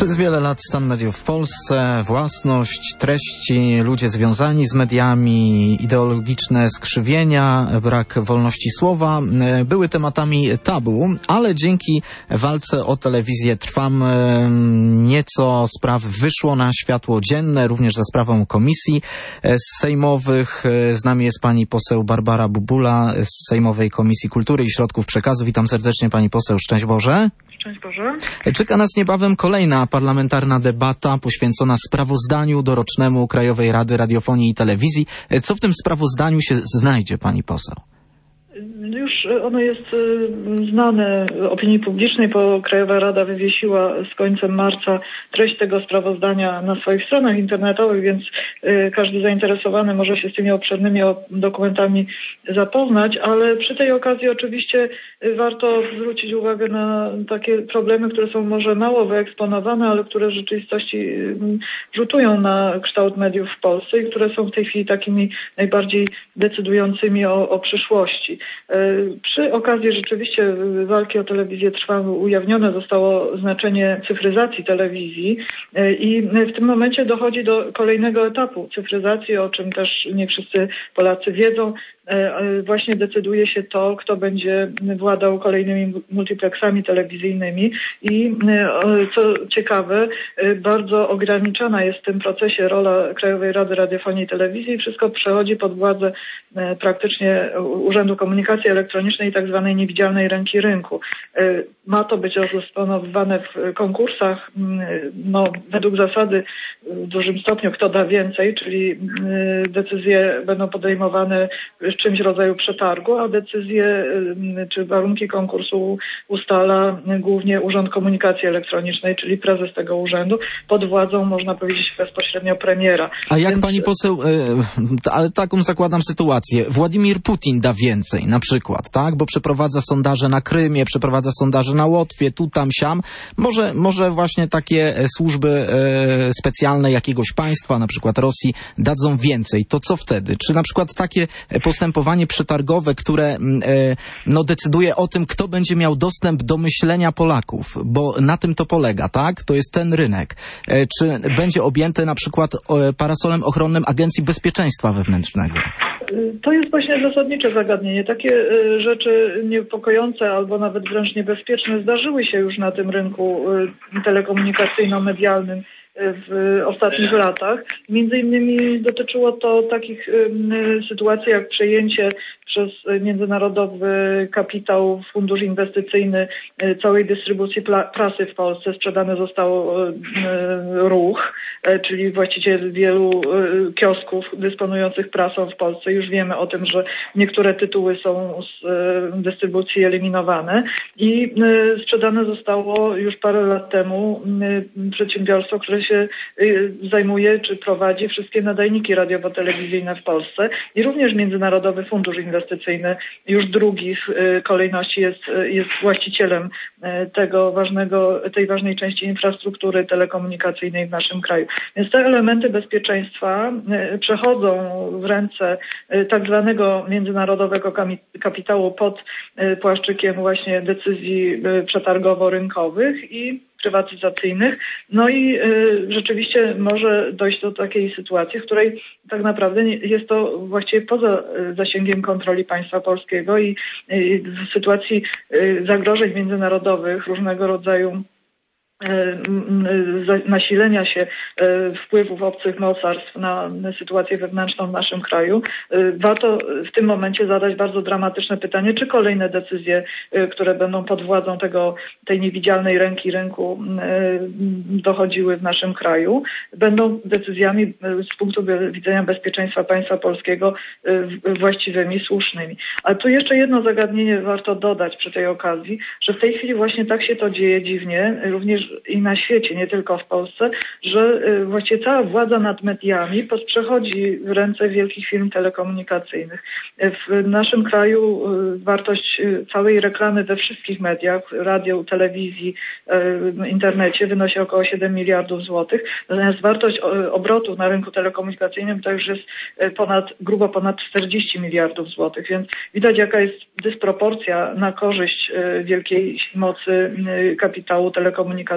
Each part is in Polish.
Przez wiele lat stan mediów w Polsce, własność, treści, ludzie związani z mediami, ideologiczne skrzywienia, brak wolności słowa były tematami tabu, ale dzięki walce o telewizję Trwam nieco spraw wyszło na światło dzienne, również za sprawą komisji sejmowych. Z nami jest pani poseł Barbara Bubula z Sejmowej Komisji Kultury i Środków Przekazu. Witam serdecznie pani poseł, szczęść Boże. Szczęść Boże. Czeka nas niebawem kolejna parlamentarna debata poświęcona sprawozdaniu dorocznemu Krajowej Rady Radiofonii i Telewizji. Co w tym sprawozdaniu się znajdzie, pani poseł? Już ono jest znane opinii publicznej, bo Krajowa Rada wywiesiła z końcem marca treść tego sprawozdania na swoich stronach internetowych, więc każdy zainteresowany może się z tymi obszernymi dokumentami zapoznać, ale przy tej okazji oczywiście warto zwrócić uwagę na takie problemy, które są może mało wyeksponowane, ale które w rzeczywistości rzutują na kształt mediów w Polsce i które są w tej chwili takimi najbardziej decydującymi o przyszłości. Przy okazji rzeczywiście walki o telewizję Trwam ujawnione zostało znaczenie cyfryzacji telewizji i w tym momencie dochodzi do kolejnego etapu cyfryzacji, o czym też nie wszyscy Polacy wiedzą. Właśnie decyduje się to, kto będzie władał kolejnymi multiplexami telewizyjnymi i co ciekawe, bardzo ograniczana jest w tym procesie rola Krajowej Rady Radiofonii i Telewizji. Wszystko przechodzi pod władzę praktycznie Urzędu Komunikacji Elektronicznej i tak zwanej niewidzialnej ręki rynku. Ma to być rozdysponowywane w konkursach, według zasady w dużym stopniu kto da więcej, czyli decyzje będą podejmowane w czymś rodzaju przetargu, a decyzje czy warunki konkursu ustala głównie Urząd Komunikacji Elektronicznej, czyli prezes tego urzędu, pod władzą, można powiedzieć, bezpośrednio premiera. A jak pani poseł, ale taką zakładam sytuację, Władimir Putin da więcej na przykład, tak? Bo przeprowadza sondaże na Krymie, przeprowadza sondaże na Łotwie, tu, tam, siam. Może właśnie takie służby specjalne jakiegoś państwa, na przykład Rosji, dadzą więcej. To co wtedy? Czy na przykład takie postępowanie przetargowe, które decyduje o tym, kto będzie miał dostęp do myślenia Polaków, bo na tym to polega, tak? To jest ten rynek. Czy będzie objęte na przykład parasolem ochronnym Agencji Bezpieczeństwa Wewnętrznego? To jest właśnie zasadnicze zagadnienie. Takie rzeczy niepokojące albo nawet wręcz niebezpieczne zdarzyły się już na tym rynku telekomunikacyjno-medialnym w ostatnich latach. Między innymi dotyczyło to takich sytuacji jak przejęcie przez międzynarodowy kapitał, fundusz inwestycyjny całej dystrybucji prasy w Polsce. Sprzedany został Ruch, czyli właściciel wielu kiosków dysponujących prasą w Polsce. Już wiemy o tym, że niektóre tytuły są z dystrybucji eliminowane i sprzedane zostało już parę lat temu przedsiębiorstwo, które się zajmuje czy prowadzi wszystkie nadajniki radiowo-telewizyjne w Polsce i również Międzynarodowy Fundusz Inwestycyjny już drugi w kolejności jest właścicielem tej ważnej części infrastruktury telekomunikacyjnej w naszym kraju. Więc te elementy bezpieczeństwa przechodzą w ręce tak zwanego międzynarodowego kapitału pod płaszczykiem właśnie decyzji przetargowo-rynkowych i prywatyzacyjnych. No i rzeczywiście może dojść do takiej sytuacji, w której tak naprawdę jest to właściwie poza zasięgiem kontroli państwa polskiego i w sytuacji zagrożeń międzynarodowych, różnego rodzaju nasilenia się wpływów obcych mocarstw na sytuację wewnętrzną w naszym kraju, warto w tym momencie zadać bardzo dramatyczne pytanie, czy kolejne decyzje, które będą pod władzą tej niewidzialnej ręki rynku dochodziły w naszym kraju, będą decyzjami z punktu widzenia bezpieczeństwa państwa polskiego właściwymi, słusznymi. Ale tu jeszcze jedno zagadnienie warto dodać przy tej okazji, że w tej chwili właśnie tak się to dzieje dziwnie, również i na świecie, nie tylko w Polsce, że właściwie cała władza nad mediami przechodzi w ręce wielkich firm telekomunikacyjnych. W naszym kraju wartość całej reklamy we wszystkich mediach, radiu, telewizji, internecie wynosi około 7 miliardów złotych. Natomiast wartość obrotów na rynku telekomunikacyjnym to już jest grubo ponad 40 miliardów złotych, więc widać jaka jest dysproporcja na korzyść wielkiej mocy kapitału telekomunikacyjnego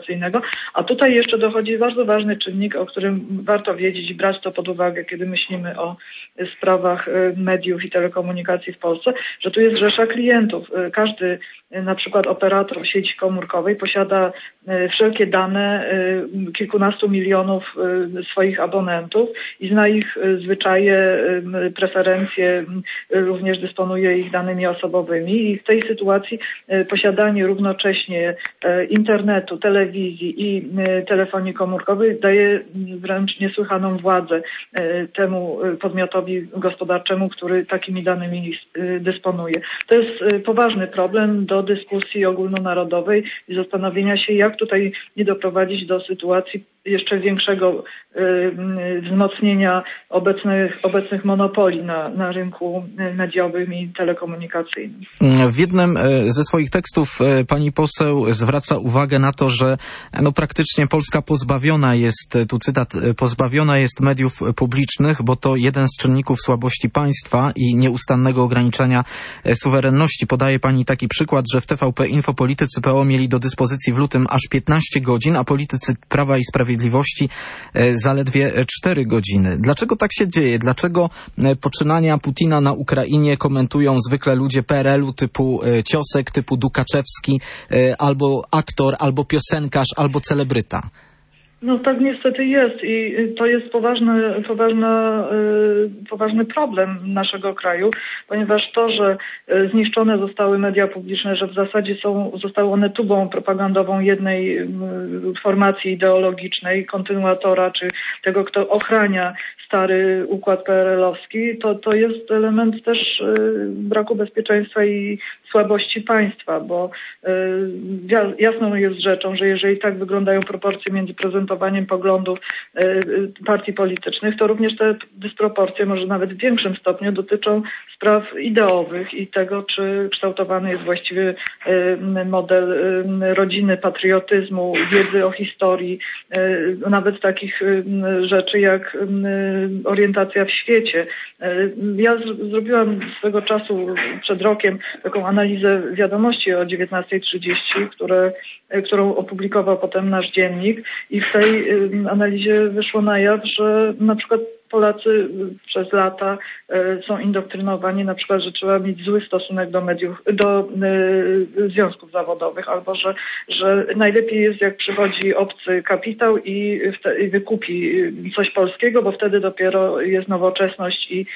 telekomunikacyjnego. A tutaj jeszcze dochodzi bardzo ważny czynnik, o którym warto wiedzieć i brać to pod uwagę, kiedy myślimy o sprawach mediów i telekomunikacji w Polsce, że tu jest rzesza klientów. Każdy na przykład operator sieci komórkowej posiada wszelkie dane kilkunastu milionów swoich abonentów i zna ich zwyczaje, preferencje, również dysponuje ich danymi osobowymi i w tej sytuacji posiadanie równocześnie internetu, telewizji i telefonii komórkowej daje wręcz niesłychaną władzę temu podmiotowi gospodarczemu, który takimi danymi dysponuje. To jest poważny problem do dyskusji ogólnonarodowej i zastanowienia się, jak tutaj nie doprowadzić do sytuacji jeszcze większego wzmocnienia obecnych monopoli na rynku mediowym i telekomunikacyjnym. W jednym ze swoich tekstów pani poseł zwraca uwagę na to, że praktycznie Polska pozbawiona jest, tu cytat, pozbawiona jest mediów publicznych, bo to jeden z czynników słabości państwa i nieustannego ograniczania suwerenności. Podaje pani taki przykład, że w TVP Info politycy PO mieli do dyspozycji w lutym aż 15 godzin, a politycy Prawa i Sprawiedliwości zaledwie 4 godziny. Dlaczego tak się dzieje? Dlaczego poczynania Putina na Ukrainie komentują zwykle ludzie PRL-u typu Ciosek, typu Dukaczewski, albo aktor, albo piosenkarz, albo celebryta? No tak niestety jest i to jest poważny problem naszego kraju, ponieważ to, że zniszczone zostały media publiczne, że w zasadzie zostały one tubą propagandową jednej formacji ideologicznej, kontynuatora, czy tego, kto ochrania stary układ PRL-owski, to jest element też braku bezpieczeństwa i słabości państwa, bo jasną jest rzeczą, że jeżeli tak wyglądają proporcje między prezentowaniem poglądów partii politycznych, to również te dysproporcje, może nawet w większym stopniu, dotyczą spraw ideowych i tego, czy kształtowany jest właściwy model rodziny, patriotyzmu, wiedzy o historii, nawet takich rzeczy jak orientacja w świecie. Ja zrobiłam swego czasu przed rokiem taką analizę wiadomości o 19:30, którą opublikował potem nasz dziennik i w tej analizie wyszło na jaw, że na przykład Polacy przez lata są indoktrynowani na przykład, że trzeba mieć zły stosunek do mediów, do związków zawodowych, albo że najlepiej jest, jak przychodzi obcy kapitał i wykupi coś polskiego, bo wtedy dopiero jest nowoczesność i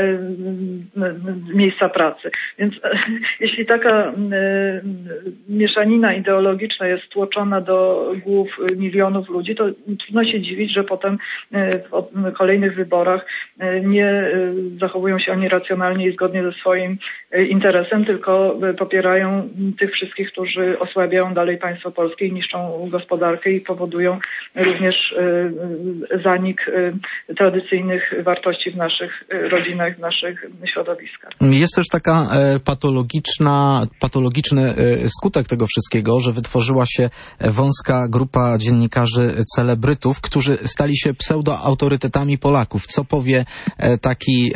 miejsca pracy. Więc jeśli taka mieszanina ideologiczna jest stłoczona do głów milionów ludzi, to trudno się dziwić, że potem w kolejnych wyborach nie zachowują się oni racjonalnie i zgodnie ze swoim interesem, tylko popierają tych wszystkich, którzy osłabiają dalej państwo polskie i niszczą gospodarkę i powodują również zanik tradycyjnych wartości w naszych rodzinach, w naszych środowiskach. Jest też taka patologiczny skutek tego wszystkiego, że wytworzyła się wąska grupa dziennikarzy celebrytów, którzy stali się pseudoautorytetami Polaków. Co powie taki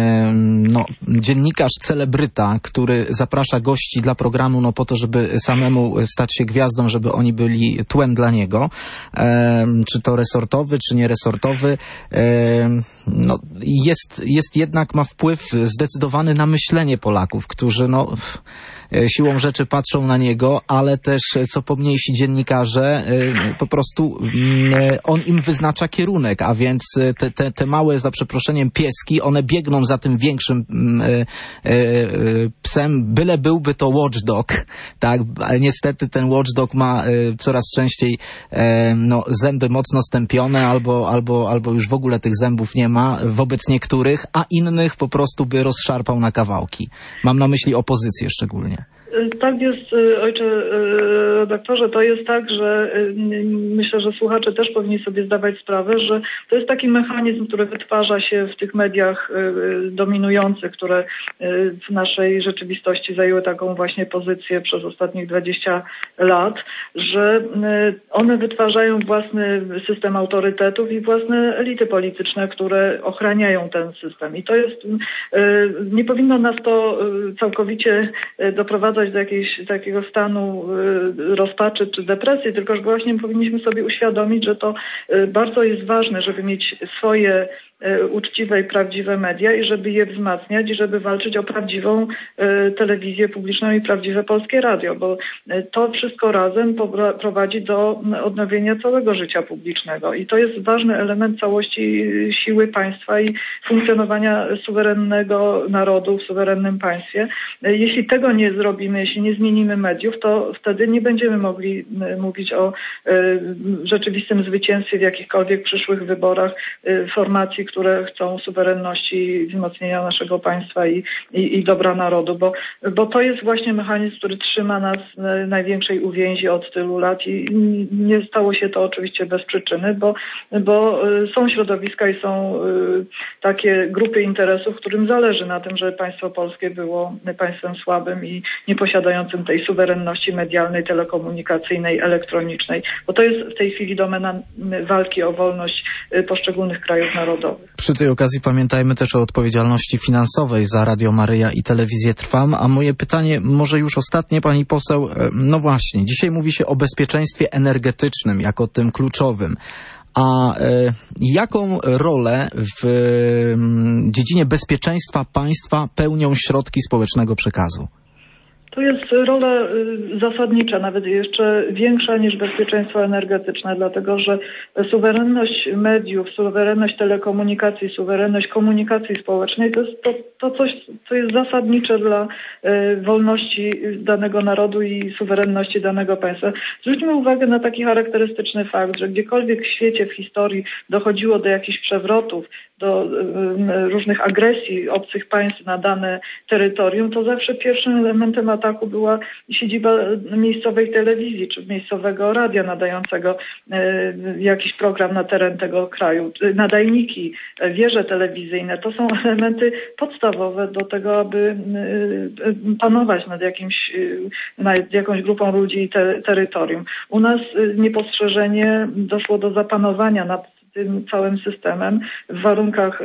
dziennikarz celebryta, który zaprasza gości dla programu po to, żeby samemu stać się gwiazdą, żeby oni byli tłem dla niego, czy to resortowy, czy nieresortowy, jest jednak, ma wpływ zdecydowany na myślenie Polaków, którzy siłą rzeczy patrzą na niego, ale też co pomniejsi dziennikarze, po prostu on im wyznacza kierunek, a więc te małe, za przeproszeniem, pieski, one biegną za tym większym psem, byle byłby to watchdog, tak, ale niestety ten watchdog ma coraz częściej zęby mocno stępione, albo już w ogóle tych zębów nie ma wobec niektórych, a innych po prostu by rozszarpał na kawałki. Mam na myśli opozycję szczególnie. Tak jest, ojcze redaktorze, to jest tak, że myślę, że słuchacze też powinni sobie zdawać sprawę, że to jest taki mechanizm, który wytwarza się w tych mediach dominujących, które w naszej rzeczywistości zajęły taką właśnie pozycję przez ostatnich 20 lat, że one wytwarzają własny system autorytetów i własne elity polityczne, które ochraniają ten system. I to jest, nie powinno nas to całkowicie doprowadzać doprowadzać do takiego stanu rozpaczy czy depresji, tylko że właśnie powinniśmy sobie uświadomić, że to bardzo jest ważne, żeby mieć swoje uczciwe i prawdziwe media i żeby je wzmacniać i żeby walczyć o prawdziwą telewizję publiczną i prawdziwe polskie radio, bo to wszystko razem prowadzi do odnowienia całego życia publicznego i to jest ważny element całości siły państwa i funkcjonowania suwerennego narodu w suwerennym państwie. Jeśli tego nie zrobimy, jeśli nie zmienimy mediów, to wtedy nie będziemy mogli mówić o rzeczywistym zwycięstwie w jakichkolwiek przyszłych wyborach formacji, które chcą suwerenności i wzmocnienia naszego państwa i dobra narodu, bo to jest właśnie mechanizm, który trzyma nas w największej uwięzi od tylu lat i nie stało się to oczywiście bez przyczyny, bo są środowiska i są takie grupy interesów, którym zależy na tym, żeby państwo polskie było państwem słabym i nieposiadającym tej suwerenności medialnej, telekomunikacyjnej, elektronicznej, bo to jest w tej chwili domena walki o wolność poszczególnych krajów narodowych. Przy tej okazji pamiętajmy też o odpowiedzialności finansowej za Radio Maryja i Telewizję Trwam, a moje pytanie może już ostatnie, pani poseł, no właśnie, dzisiaj mówi się o bezpieczeństwie energetycznym jako tym kluczowym. A jaką rolę w dziedzinie bezpieczeństwa państwa pełnią środki społecznego przekazu? To jest rola zasadnicza, nawet jeszcze większa niż bezpieczeństwo energetyczne, dlatego że suwerenność mediów, suwerenność telekomunikacji, suwerenność komunikacji społecznej to jest to coś, co jest zasadnicze dla wolności danego narodu i suwerenności danego państwa. Zwróćmy uwagę na taki charakterystyczny fakt, że gdziekolwiek w świecie, w historii dochodziło do jakichś przewrotów, do różnych agresji obcych państw na dane terytorium, to zawsze pierwszym elementem ataku była siedziba miejscowej telewizji czy miejscowego radia nadającego jakiś program na teren tego kraju. Nadajniki, wieże telewizyjne to są elementy podstawowe do tego, aby panować nad jakąś grupą ludzi i terytorium. U nas niepostrzeżenie doszło do zapanowania nad tym całym systemem w warunkach,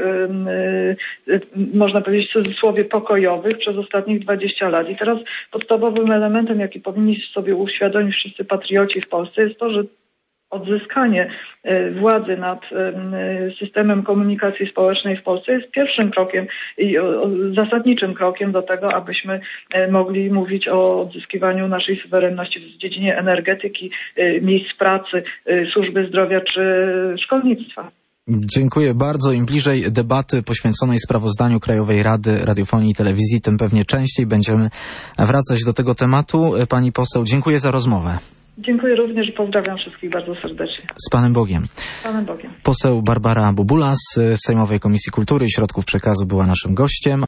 można powiedzieć w cudzysłowie, pokojowych przez ostatnich 20 lat. I teraz podstawowym elementem, jaki powinni sobie uświadomić wszyscy patrioci w Polsce, jest to, że odzyskanie władzy nad systemem komunikacji społecznej w Polsce jest pierwszym krokiem i zasadniczym krokiem do tego, abyśmy mogli mówić o odzyskiwaniu naszej suwerenności w dziedzinie energetyki, miejsc pracy, służby zdrowia czy szkolnictwa. Dziękuję bardzo. Im bliżej debaty poświęconej sprawozdaniu Krajowej Rady Radiofonii i Telewizji, tym pewnie częściej będziemy wracać do tego tematu. Pani poseł, dziękuję za rozmowę. Dziękuję również i pozdrawiam wszystkich bardzo serdecznie. Z Panem Bogiem. Z Panem Bogiem. Poseł Barbara Bubula z Sejmowej Komisji Kultury i Środków Przekazu była naszym gościem.